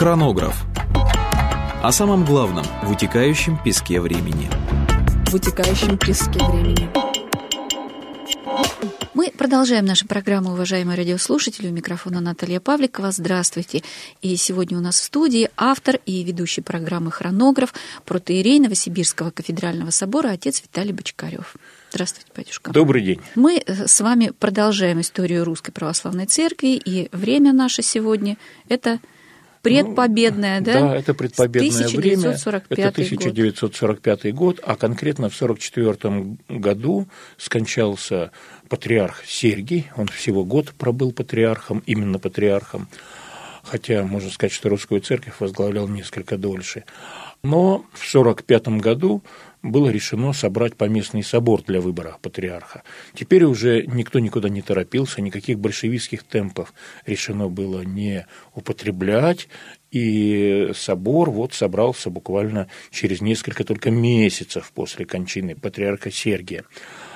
Хронограф. О самом главном в утекающем песке времени. В утекающем песке времени. Мы продолжаем нашу программу, уважаемые радиослушатели. У микрофона Наталья Павликова. Здравствуйте. И сегодня у нас в студии автор и ведущий программы «Хронограф», протоиерей Новосибирского кафедрального собора отец Виталий Бочкарев. Здравствуйте, батюшка. Добрый день. Мы с вами продолжаем историю Русской Православной Церкви, и время наше сегодня – это предпобедное, да? Да, это предпобедное время. 1945 это 1945 год, а конкретно в 1944 году скончался патриарх Сергий. Он всего год пробыл патриархом, именно патриархом, хотя можно сказать, что Русскую Церковь возглавлял несколько дольше. Но в 1945 году было решено собрать поместный собор для выбора патриарха. Теперь уже никто никуда не торопился, никаких большевистских темпов решено было не употреблять, и собор собрался буквально через несколько только месяцев после кончины патриарха Сергия.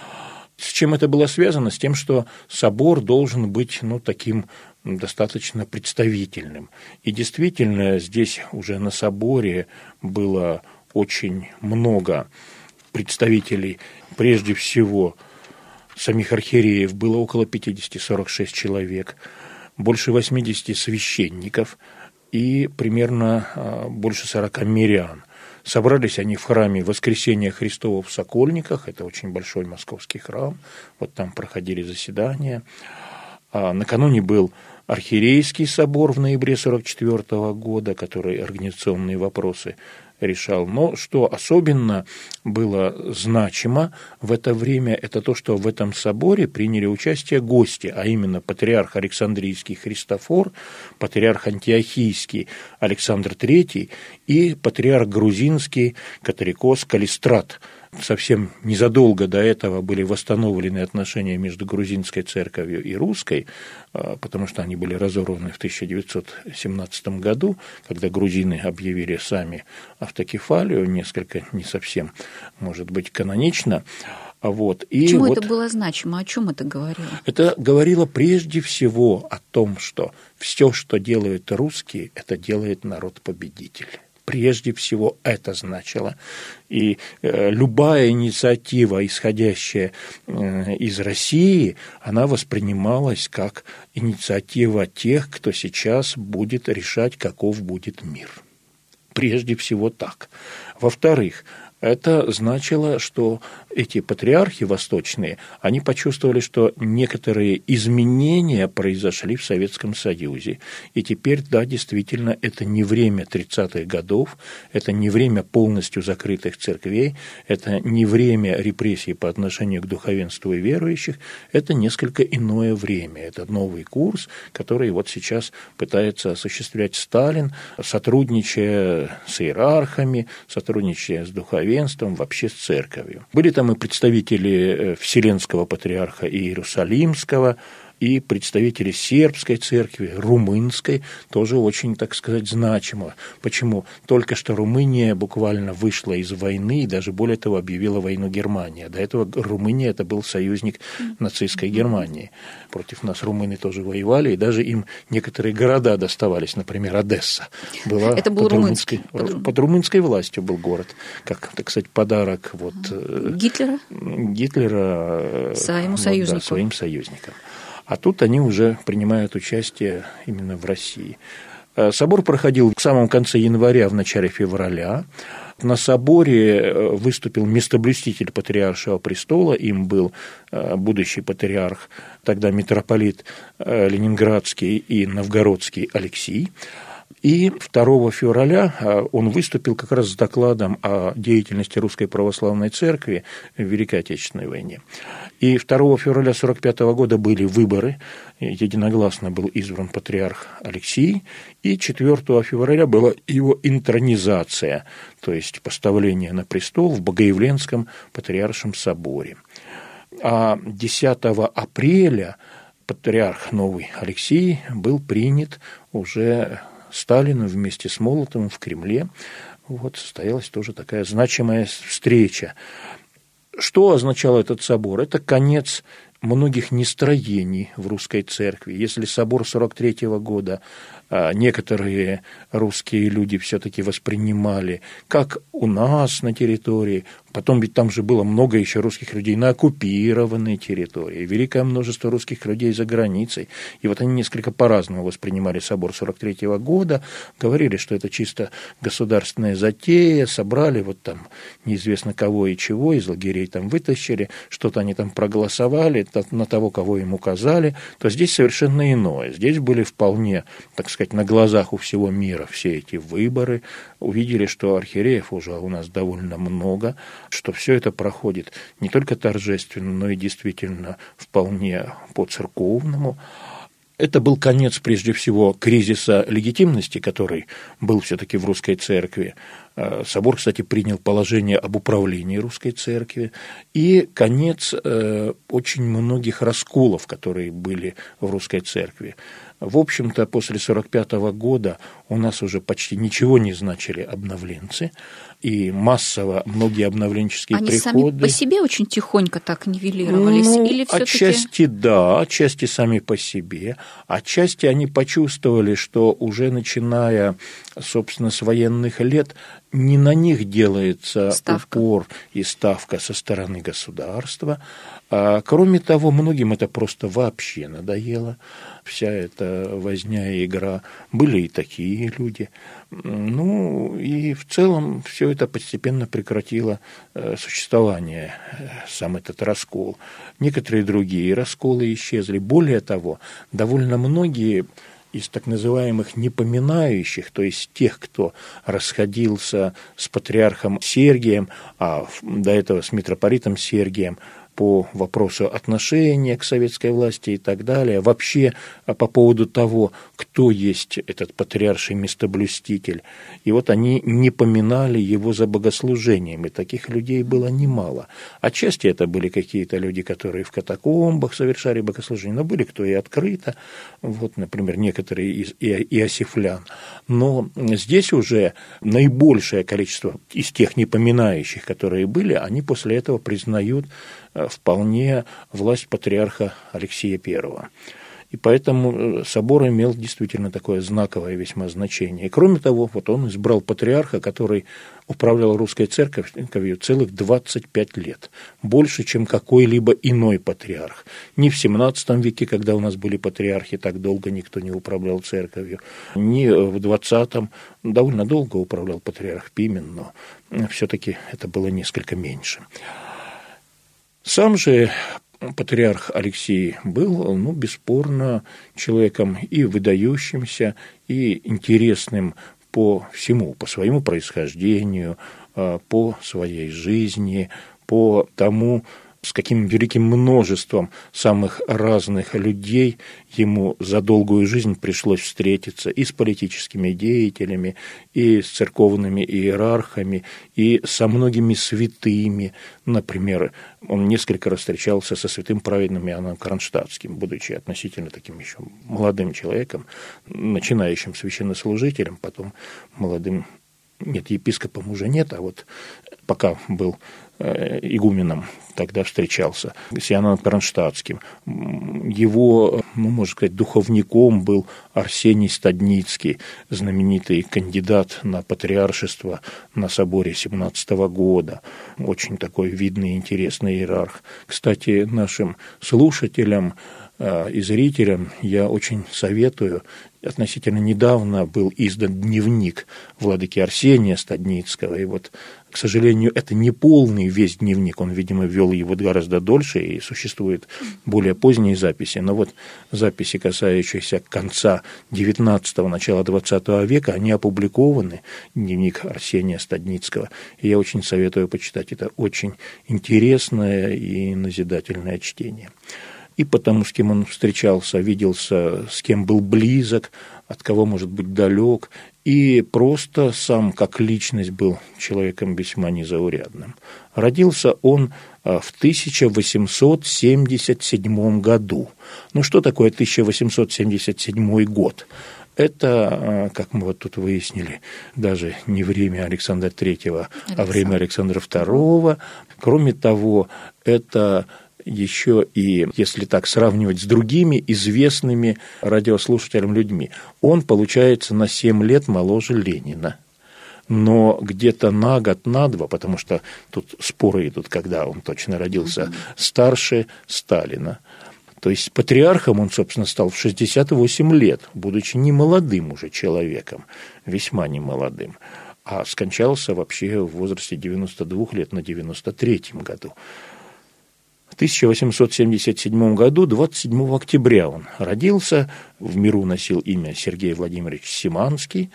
С чем это было связано? С тем, что собор должен быть таким достаточно представительным. И действительно, здесь уже на соборе было очень много представителей, прежде всего, самих архиереев, было около 50-46 человек, больше 80 священников и примерно больше 40 мирян. Собрались они в храме Воскресения Христова в Сокольниках, это очень большой московский храм, там проходили заседания. Накануне был архиерейский собор в ноябре 1944 года, который организационные вопросы решал. Но что особенно было значимо в это время, это то, что в этом соборе приняли участие гости, а именно патриарх Александрийский Христофор, патриарх Антиохийский Александр III и патриарх грузинский Катарикос Калистрат. Совсем незадолго до этого были восстановлены отношения между грузинской церковью и русской, потому что они были разорваны в 1917 году, когда грузины объявили сами автокефалию, несколько не совсем, может быть, канонично. Почему это было значимо? О чем это говорило? Это говорило прежде всего о том, что все, что делают русские, это делает народ-победитель. Прежде всего это значило. И любая инициатива, исходящая из России, она воспринималась как инициатива тех, кто сейчас будет решать, каков будет мир. Прежде всего так. Во-вторых, это значило, что эти патриархи восточные, они почувствовали, что некоторые изменения произошли в Советском Союзе. И теперь, да, действительно, это не время 30-х годов, это не время полностью закрытых церквей, это не время репрессий по отношению к духовенству и верующих, это несколько иное время. Это новый курс, который сейчас пытается осуществлять Сталин, сотрудничая с иерархами, сотрудничая с духовенством, вообще с церковью. Были там и представители Вселенского патриарха и Иерусалимского, и представители сербской церкви, румынской, тоже очень, так сказать, значимо. Почему? Только что Румыния буквально вышла из войны и даже более того объявила войну Германии. До этого Румыния – это был союзник нацистской Германии. Против нас румыны тоже воевали, и даже им некоторые города доставались, например, Одесса. Это был под румынской властью был город, как, так сказать, подарок Гитлера своим союзникам. Своим союзникам. А тут они уже принимают участие именно в России. Собор проходил в самом конце января, в начале февраля. На соборе выступил местоблюститель Патриаршего престола, им был будущий патриарх, тогда митрополит Ленинградский и Новгородский Алексий. И 2 февраля он выступил как раз с докладом о деятельности Русской Православной Церкви в Великой Отечественной войне. И 2 февраля 1945 года были выборы, единогласно был избран патриарх Алексий, и 4 февраля была его интронизация, то есть поставление на престол в Богоявленском Патриаршем соборе. А 10 апреля патриарх новый Алексий был принят уже Сталину вместе с Молотовым в Кремле. Состоялась тоже такая значимая встреча. Что означал этот собор? Это конец многих нестроений в русской церкви. Если собор 1943 года некоторые русские люди все-таки воспринимали, как у нас на территории. Потом ведь там же было много еще русских людей на оккупированной территории, великое множество русских людей за границей. И вот они несколько по-разному воспринимали собор 43 года, говорили, что это чисто государственная затея, собрали вот там неизвестно кого и чего, из лагерей там вытащили, что-то они там проголосовали на того, кого им указали, то здесь совершенно иное. Здесь были вполне, так сказать, на глазах у всего мира все эти выборы, увидели, что архиереев уже у нас довольно много, что все это проходит не только торжественно, но и действительно вполне по-церковному. Это был конец, прежде всего, кризиса легитимности, который был все-таки в русской церкви. Собор, кстати, принял положение об управлении русской церкви. И конец очень многих расколов, которые были в русской церкви. В общем-то, после 1945 года у нас уже почти ничего не значили обновленцы, и массово многие обновленческие приходы... Они сами по себе очень тихонько так нивелировались? Или все-таки... Отчасти да, отчасти сами по себе, отчасти они почувствовали, что уже начиная, собственно, с военных лет, не на них делается упор и ставка со стороны государства. А, кроме того, многим это просто вообще надоело. Вся эта возня и игра. Были и такие люди. Ну, и в целом все это постепенно прекратило существование, сам этот раскол. Некоторые другие расколы исчезли. Более того, довольно многие из так называемых непоминающих, то есть тех, кто расходился с патриархом Сергием, а до этого с митрополитом Сергием, по вопросу отношения к советской власти и так далее, вообще по поводу того, кто есть этот патриарший местоблюститель. И вот они не поминали его за богослужением, и таких людей было немало. Отчасти это были какие-то люди, которые в катакомбах совершали богослужение, но были кто и открыто, вот, например, некоторые из иосифлян. Но здесь уже наибольшее количество из тех непоминающих, которые были, они после этого признают вполне власть патриарха Алексия I. И поэтому собор имел действительно такое знаковое весьма значение. И кроме того, вот он избрал патриарха, который управлял русской церковью целых 25 лет. Больше, чем какой-либо иной патриарх. Ни в XVII веке, когда у нас были патриархи, так долго никто не управлял церковью. Ни в XX довольно долго управлял патриарх Пимен, но все-таки это было несколько меньше. Сам же патриарх Алексий был, бесспорно, человеком и выдающимся, и интересным по всему, по своему происхождению, по своей жизни, по тому, с каким великим множеством самых разных людей ему за долгую жизнь пришлось встретиться и с политическими деятелями, и с церковными иерархами, и со многими святыми. Например, он несколько раз встречался со святым праведным Иоанном Кронштадтским, будучи относительно таким еще молодым человеком, начинающим священнослужителем, потом молодым, нет, епископом уже нет, а вот пока был игуменом, тогда встречался с Иоанном Кронштадтским. Его, можно сказать, духовником был Арсений Стадницкий, знаменитый кандидат на патриаршество на соборе 17 года. Очень такой видный и интересный иерарх. Кстати, нашим слушателям и зрителям я очень советую. Относительно недавно был издан дневник владыки Арсения Стадницкого, и вот, к сожалению, это не полный весь дневник, он, видимо, вел его гораздо дольше, и существуют более поздние записи, но вот записи, касающиеся конца XIX, начала XX века, они опубликованы, дневник Арсения Стадницкого, и я очень советую почитать, это очень интересное и назидательное чтение. И потому, с кем он встречался, виделся, с кем был близок, от кого, может быть, далек, и просто сам как личность был человеком весьма незаурядным. Родился он в 1877 году. Ну, что такое 1877 год? Это, как мы вот тут выяснили, даже не время Александра III, а время Александра II. Кроме того, это еще и, если так сравнивать с другими известными радиослушателям людьми, он, получается, на 7 лет моложе Ленина. Но где-то на год, на два, потому что тут споры идут, когда он точно родился, старше Сталина. То есть патриархом он, собственно, стал в 68 лет, будучи немолодым уже человеком, весьма немолодым, а скончался вообще в возрасте 92 лет на 93-м году. В 1877 году, 27 октября он родился, в миру носил имя Сергей Владимирович Симанский.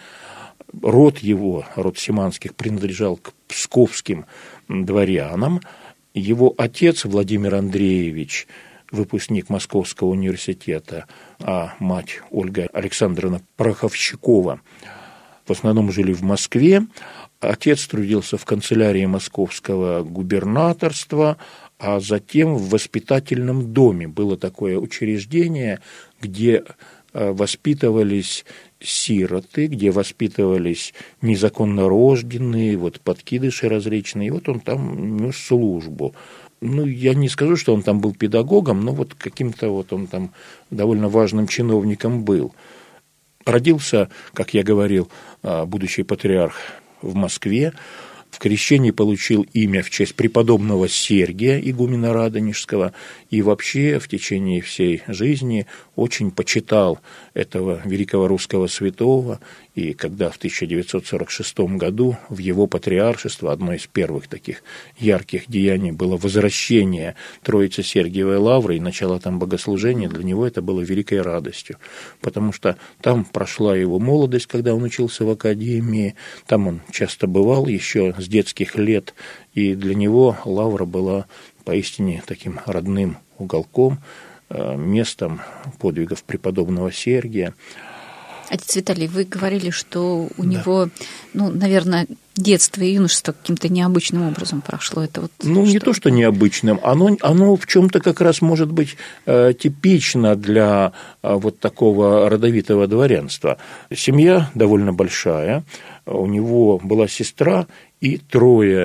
Род его, род Симанских, принадлежал к псковским дворянам. Его отец Владимир Андреевич, выпускник Московского университета, а мать Ольга Александровна Пороховщикова, в основном жили в Москве. Отец трудился в канцелярии Московского губернаторства, а затем в воспитательном доме. Было такое учреждение, где воспитывались сироты, где воспитывались незаконно рожденные, подкидыши различные. И он там нес службу. Я не скажу, что он там был педагогом, но каким-то он там довольно важным чиновником был. Родился, как я говорил, будущий патриарх в Москве. В крещении получил имя в честь преподобного Сергия, игумена Радонежского, и вообще в течение всей жизни очень почитал этого великого русского святого. И когда в 1946 году в его патриаршество одно из первых таких ярких деяний было возвращение Троицы Сергиевой Лавры и начало там богослужения, для него это было великой радостью, потому что там прошла его молодость, когда он учился в академии, там он часто бывал еще с детских лет, и для него Лавра была поистине таким родным уголком, местом подвигов преподобного Сергия. Отец Виталий, вы говорили, что у него, наверное, детство и юношество каким-то необычным образом прошло. Это не то, что необычным, оно в чем-то как раз может быть типично для такого родовитого дворянства. Семья довольно большая, у него была сестра и 3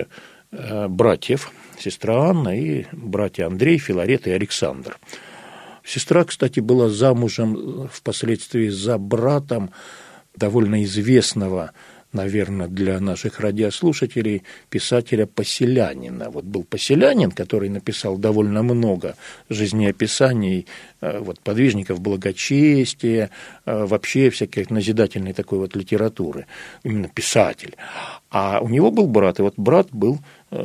братьев, сестра Анна и братья Андрей, Филарет и Александр. Сестра, кстати, была замужем впоследствии за братом довольно известного, наверное, для наших радиослушателей, писателя Поселянина. Был Поселянин, который написал довольно много жизнеописаний подвижников благочестия, вообще всякой назидательной такой литературы, именно писатель. А у него был брат, и брат был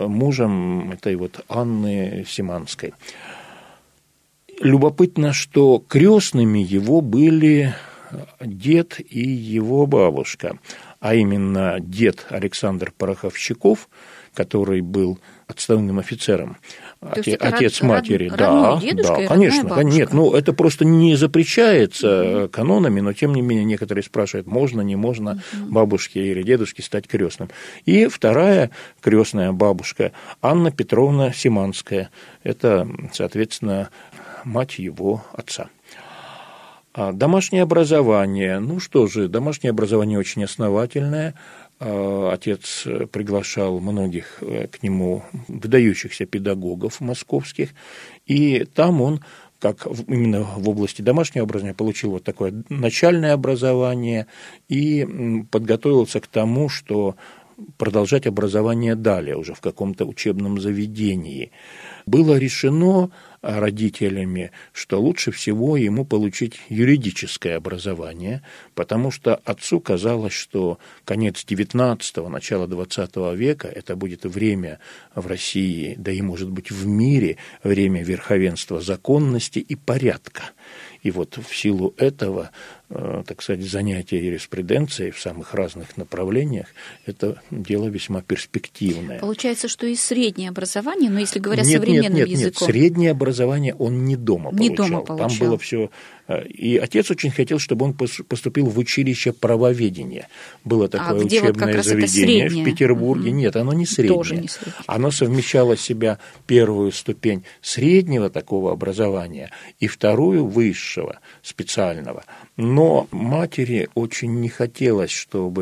мужем этой Анны Симанской. Любопытно, что крестными его были дед и его бабушка, а именно дед Александр Пороховщиков, который был отставным офицером, отец матери. Да, конечно. Нет, это просто не запрещается канонами, но тем не менее некоторые спрашивают, можно, не можно бабушке или дедушке стать крестным. И вторая крестная бабушка Анна Петровна Симанская. Это, соответственно, мать его отца. Домашнее образование. Домашнее образование очень основательное. Отец приглашал многих к нему выдающихся педагогов московских, и там он, как именно в области домашнего образования, получил такое начальное образование и подготовился к тому, что продолжать образование далее, уже в каком-то учебном заведении. Было решено родителями, что лучше всего ему получить юридическое образование, потому что отцу казалось, что конец XIX, начало XX века – это будет время в России, да и, может быть, в мире, время верховенства законности и порядка. И в силу этого, так сказать, занятие юриспруденцией в самых разных направлениях – это дело весьма перспективное. Получается, что и среднее образование, но если говоря современным языком. Нет, среднее образование он не дома получал. Там было все. И отец очень хотел, чтобы он поступил в училище правоведения. Было такое учебное заведение в Петербурге. Нет, оно не среднее. Тоже не среднее. Оно совмещало в себя первую ступень среднего такого образования и вторую высшего, специального. Но матери очень не хотелось, чтобы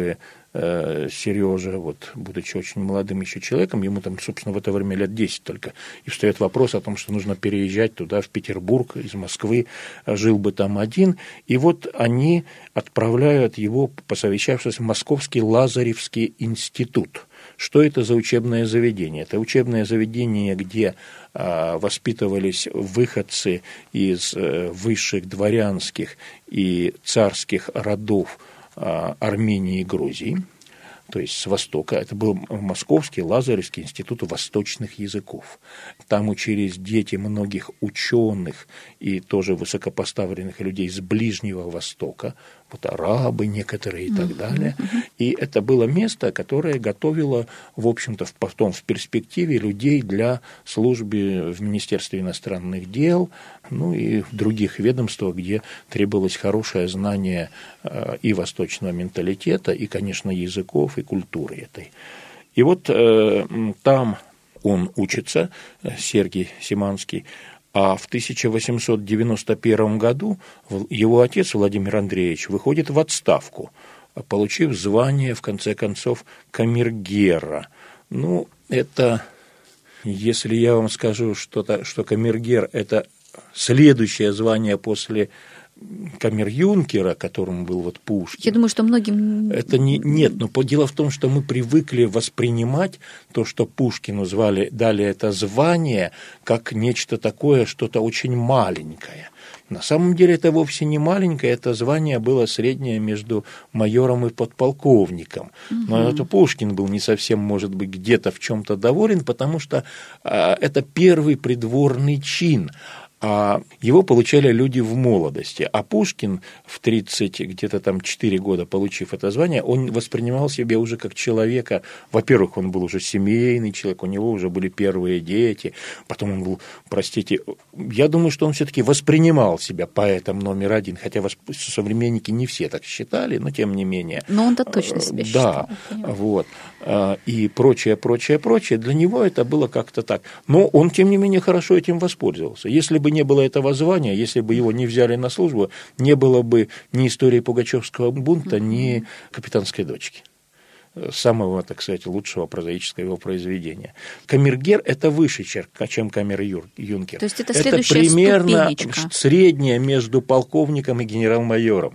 Сережа, вот, будучи очень молодым еще человеком, ему там, собственно, в это время лет 10 только, и встает вопрос о том, что нужно переезжать туда, в Петербург, из Москвы, жил бы там один, и вот они отправляют его, посовещавшись, в Московский Лазаревский институт. Что это за учебное заведение? Это учебное заведение, где воспитывались выходцы из высших дворянских и царских родов Армении и Грузии, то есть с Востока. Это был Московский Лазаревский институт восточных языков. Там учились дети многих ученых и тоже высокопоставленных людей с Ближнего Востока, вот арабы некоторые и так далее. И это было место, которое готовило, в общем-то, потом в перспективе людей для службы в Министерстве иностранных дел, ну и в других ведомствах, где требовалось хорошее знание и восточного менталитета, и, конечно, языков, и культуры этой. И вот там он учится, Сергий Симанский, а в 1891 году его отец Владимир Андреевич выходит в отставку, получив звание, в конце концов, камергера. Ну, это, если я вам скажу, что камергер – это следующее звание после камер-юнкера, которым был вот Пушкин. Я думаю, что многим... Это нет, но дело в том, что мы привыкли воспринимать то, что Пушкину дали это звание, как нечто такое, что-то очень маленькое. На самом деле это вовсе не маленькое, это звание было среднее между майором и подполковником. Но это Пушкин был не совсем, может быть, где-то в чем-то доволен, потому что это первый придворный чин. А его получали люди в молодости, а Пушкин в 30, где-то там 4 года, получив это звание, он воспринимал себя уже как человека, во-первых, он был уже семейный человек, у него уже были первые дети, потом он был, простите, я думаю, что он все-таки воспринимал себя поэтом номер один, хотя современники не все так считали, но тем не менее. Но он-то точно себя считал. Да, вот, и прочее, для него это было как-то так, но он, тем не менее, хорошо этим воспользовался. Если бы не было этого звания, если бы его не взяли на службу, не было бы ни истории Пугачевского бунта, ни «Капитанской дочки», самого, так сказать, лучшего прозаического его произведения. Камергер – это выше, чем камер-юнкер. То есть это следующая примерно ступенечка. Среднее между полковником и генерал-майором.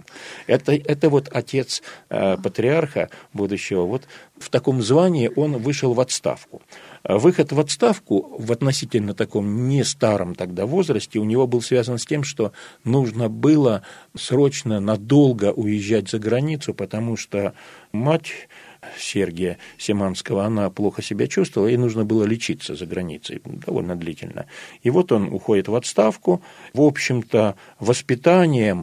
Это вот отец патриарха будущего. Вот в таком звании он вышел в отставку. Выход в отставку в относительно таком не старом тогда возрасте у него был связан с тем, что нужно было срочно, надолго уезжать за границу, потому что мать Сергия Симанского, она плохо себя чувствовала, ей нужно было лечиться за границей довольно длительно. И вот он уходит в отставку, в общем-то, воспитанием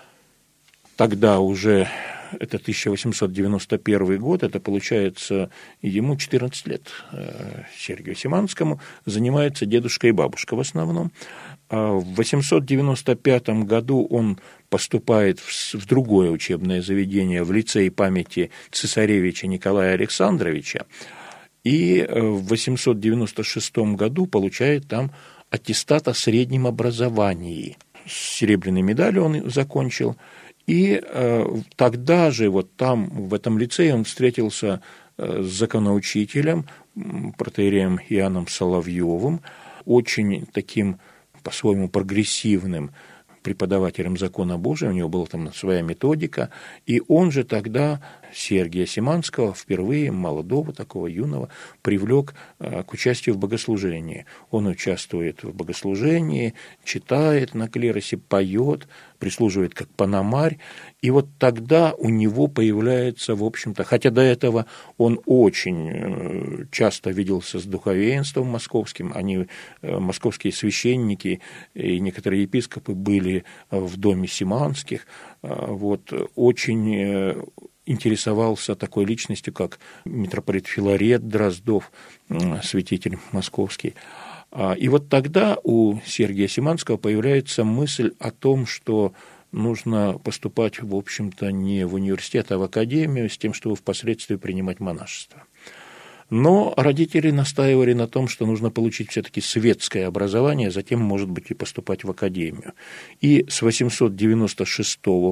тогда уже... Это 1891 год, это получается ему 14 лет, Сергию Симанскому, занимается дедушка и бабушка в основном. В 1895 году он поступает в другое учебное заведение, в лицей памяти цесаревича Николая Александровича, и в 1896 году получает там аттестат о среднем образовании. С серебряной медалью он закончил. И тогда же вот там, в этом лицее, он встретился с законоучителем, протоиереем Иоанном Соловьевым, очень таким по-своему прогрессивным преподавателем закона Божия, у него была там своя методика, и он же тогда Сергия Симанского впервые, молодого такого юного, привлек к участию в богослужении. Он участвует в богослужении, читает на клиросе, поет, прислуживает как пономарь, и вот тогда у него появляется, в общем-то, хотя до этого он очень часто виделся с духовенством московским, московские священники и некоторые епископы были в доме Симанских, вот, очень интересовался такой личностью, как митрополит Филарет Дроздов, святитель московский. И вот тогда у Сергия Симанского появляется мысль о том, что нужно поступать, в общем-то, не в университет, а в академию, с тем, чтобы впоследствии принимать монашество. Но родители настаивали на том, что нужно получить все-таки светское образование, затем, может быть, и поступать в академию. И с 896 по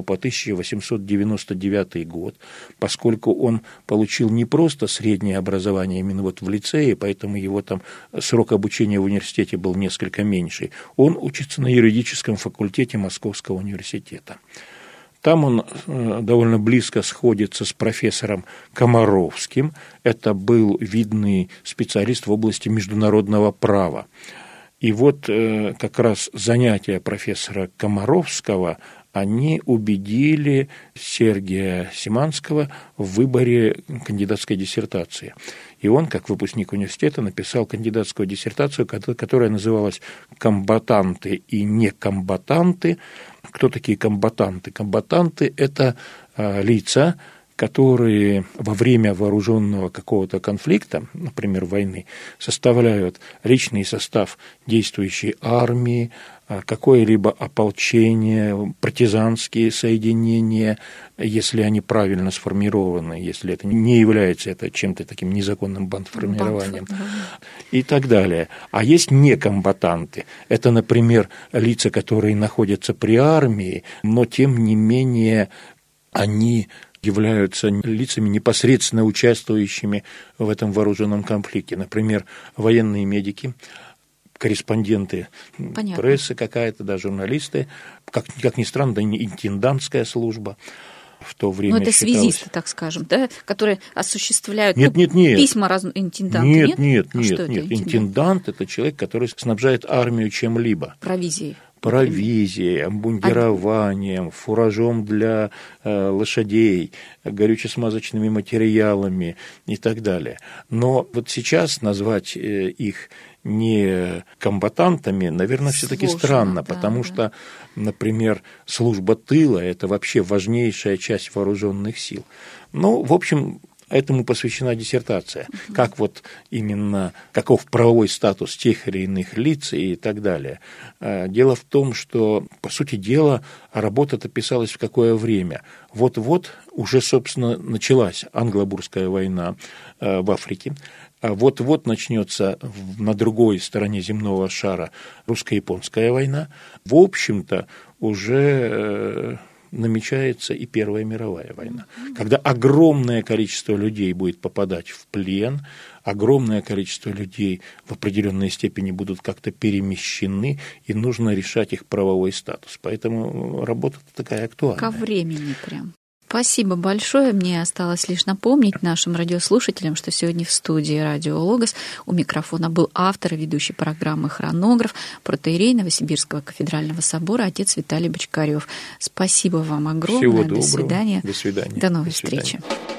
1899 год, поскольку он получил не просто среднее образование именно вот в лицее, поэтому его там срок обучения в университете был несколько меньше, он учится на юридическом факультете Московского университета. Там он довольно близко сходится с профессором Комаровским. Это был видный специалист в области международного права. И вот как раз занятия профессора Комаровского, они убедили Сергия Симанского в выборе кандидатской диссертации. И он, как выпускник университета, написал кандидатскую диссертацию, которая называлась «Комбатанты и некомбатанты». Кто такие комбатанты? Комбатанты – это лица, которые во время вооруженного какого-то конфликта, например, войны, составляют личный состав действующей армии, какое-либо ополчение, партизанские соединения, если они правильно сформированы, если это не является это чем-то таким незаконным бандформированием и так далее. А есть некомбатанты. Это, например, лица, которые находятся при армии, но тем не менее они являются лицами, непосредственно участвующими в этом вооруженном конфликте. Например, военные медики, корреспонденты прессы какая-то, да, журналисты, как ни странно, да, интендантская служба в то время. Ну, это считалось... связисты, так скажем, да, которые осуществляют нет. письма интенданты. Нет. Интендант – это человек, который снабжает армию чем-либо. Провизией, обмундированием, фуражом для лошадей, горюче-смазочными материалами и так далее. Но вот сейчас назвать их не комбатантами, наверное, все-таки странно, потому что, например, служба тыла – это вообще важнейшая часть вооруженных сил. Ну, в общем, этому посвящена диссертация, как вот именно, каков правовой статус тех или иных лиц и так далее. Дело в том, что, по сути дела, работа-то писалась в какое время? Вот-вот уже, собственно, началась Англо-Бурская война в Африке, вот-вот начнется на другой стороне земного шара русско-японская война. В общем-то, уже намечается и Первая мировая война, когда огромное количество людей будет попадать в плен, огромное количество людей в определенной степени будут как-то перемещены, и нужно решать их правовой статус. Поэтому работа такая актуальная. Ко времени прям. Спасибо большое. Мне осталось лишь напомнить нашим радиослушателям, что сегодня в студии «Радио Логос» у микрофона был автор и ведущий программы «Хронограф», протоиерей Новосибирского кафедрального собора отец Виталий Бочкарев. Спасибо вам огромное. Всего доброго. До свидания. До свидания. До новой встречи.